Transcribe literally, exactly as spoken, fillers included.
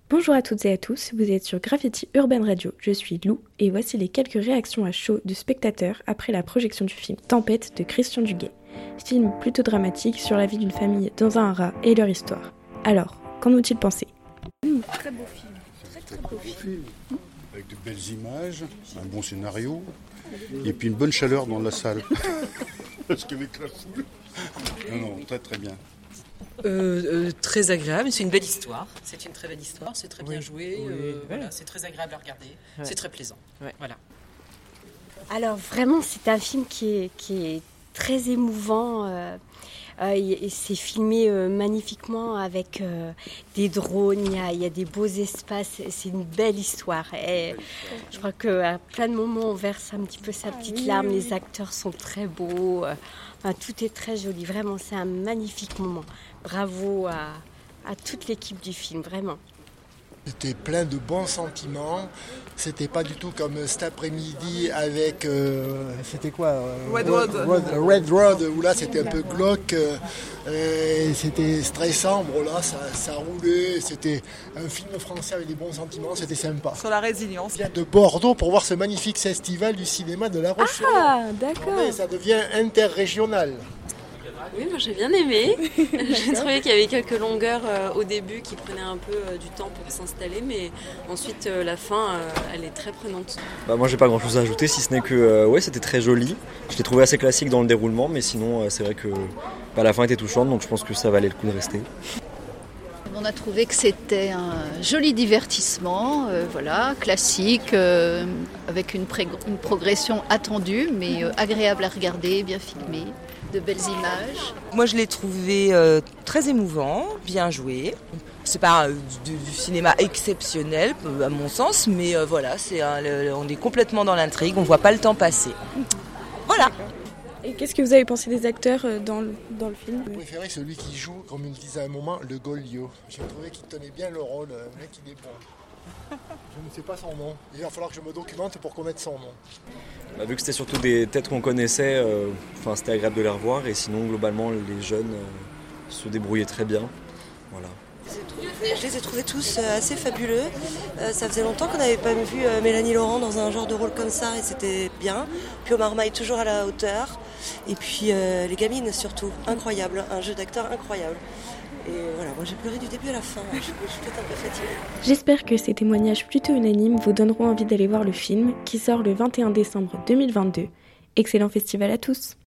Bonjour à toutes et à tous, vous êtes sur Graffiti Urban Radio, je suis Lou et voici les quelques réactions à chaud de spectateurs après la projection du film Tempête de Christian Duguay. Film plutôt dramatique sur la vie d'une famille dans un haras et leur histoire. Alors, qu'en ont-ils pensé ? Mmh, Très beau film, très très beau film. film. Avec de belles images, un bon scénario et puis une bonne chaleur dans la salle. Parce qu'avec la foule. Non, non, très très bien. Euh, euh, très agréable, c'est une belle histoire. C'est une très belle histoire, c'est très bien oui. joué. Oui. Euh, Ouais. voilà, c'est très agréable à regarder. Ouais. C'est très plaisant. Ouais. Voilà. Alors vraiment, c'est un film qui est, qui est très émouvant. Euh, euh, et c'est filmé euh, magnifiquement avec euh, des drones. Il y, a, il y a des beaux espaces. C'est une belle histoire. Et je crois qu'à plein de moments, on verse un petit peu sa petite larme. Les acteurs sont très beaux. Euh, enfin, tout est très joli. Vraiment, c'est un magnifique moment. Bravo à, à toute l'équipe du film, vraiment. C'était plein de bons sentiments. C'était pas du tout comme cet après-midi avec. Euh, c'était quoi euh, Red Road. Red, Red Road, où là c'était un peu glauque. Euh, c'était stressant. Bon, là, ça, ça roulait. C'était un film français avec des bons sentiments. C'était sympa. Sur la résilience. Je viens de Bordeaux pour voir ce magnifique festival du cinéma de La Roche-sur-Yon. Ah, d'accord. Ça devient interrégional. Oui, moi j'ai bien aimé. J'ai trouvé qu'il y avait quelques longueurs euh, au début qui prenaient un peu euh, du temps pour s'installer, mais ensuite euh, la fin, euh, elle est très prenante. Bah moi j'ai pas grand chose à ajouter si ce n'est que euh, ouais c'était très joli. Je l'ai trouvé assez classique dans le déroulement, mais sinon euh, c'est vrai que bah, la fin était touchante, donc je pense que ça valait le coup de rester. On a trouvé que c'était un joli divertissement, euh, voilà, classique, euh, avec une, pré- une progression attendue, mais euh, agréable à regarder, bien filmé, de belles images. Moi, je l'ai trouvé euh, très émouvant, bien joué. C'est pas euh, du, du cinéma exceptionnel, à mon sens, mais euh, voilà, c'est un, le, on est complètement dans l'intrigue, on voit pas le temps passer. Voilà. Et qu'est-ce que vous avez pensé des acteurs dans le, dans le film ? J'ai préféré celui qui joue, comme il disait à un moment, le Goliot. J'ai trouvé qu'il tenait bien le rôle, le mec il est bon. Je ne sais pas son nom. Il va falloir que je me documente pour connaître son nom. Bah, vu que c'était surtout des têtes qu'on connaissait, euh, c'était agréable de les revoir, et sinon globalement les jeunes euh, se débrouillaient très bien. Voilà. Je les ai trouvés tous assez fabuleux. Euh, ça faisait longtemps qu'on n'avait pas vu euh, Mélanie Laurent dans un genre de rôle comme ça et c'était bien. Puis Omar Maï toujours à la hauteur. Et puis euh, les gamines surtout, incroyable, un jeu d'acteur incroyable. Et voilà, moi j'ai pleuré du début à la fin, je, je suis peut-être un peu fatiguée. J'espère que ces témoignages plutôt unanimes vous donneront envie d'aller voir le film qui sort le vingt et un décembre deux mille vingt-deux. Excellent festival à tous!